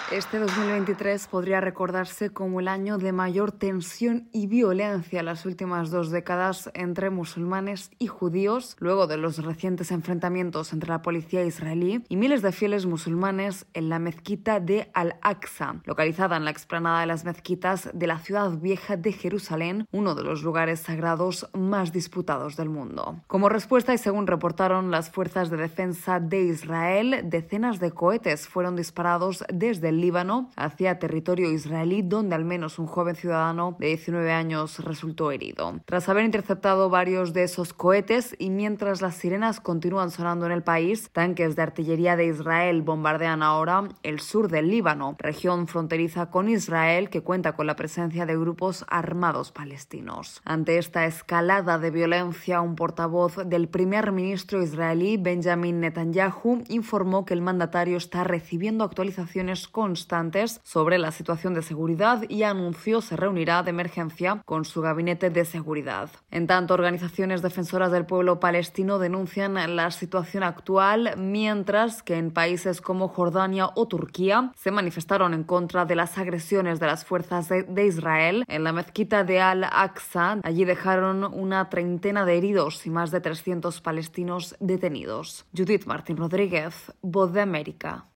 Este 2023 podría recordarse como el año de mayor tensión y violencia en las últimas 2 décadas entre musulmanes y judíos, luego de los recientes enfrentamientos entre la policía israelí y miles de fieles musulmanes en la mezquita de Al-Aqsa, localizada en la explanada de las mezquitas de la ciudad vieja de Jerusalén, uno de los lugares sagrados más disputados del mundo. Como respuesta, y según reportaron las fuerzas de defensa de Israel, decenas de cohetes fueron disparados desde el Líbano hacia territorio israelí, donde al menos un joven ciudadano de 19 años resultó herido. Tras haber interceptado varios de esos cohetes y mientras las sirenas continúan sonando en el país, tanques de artillería de Israel bombardean ahora el sur del Líbano, región fronteriza con Israel que cuenta con la presencia de grupos armados palestinos. Ante esta escalada de violencia, un portavoz del primer ministro israelí, Benjamin Netanyahu, informó que el mandatario está recibiendo actualizaciones constantes sobre la situación de seguridad y anunció se reunirá de emergencia con su gabinete de seguridad. En tanto, organizaciones defensoras del pueblo palestino denuncian la situación actual, mientras que en países como Jordania o Turquía se manifestaron en contra de las agresiones de las fuerzas de Israel en la mezquita de Al-Aqsa. Allí dejaron una treintena de heridos y más de 300 palestinos detenidos. Judith Martín Rodríguez, Voz de América.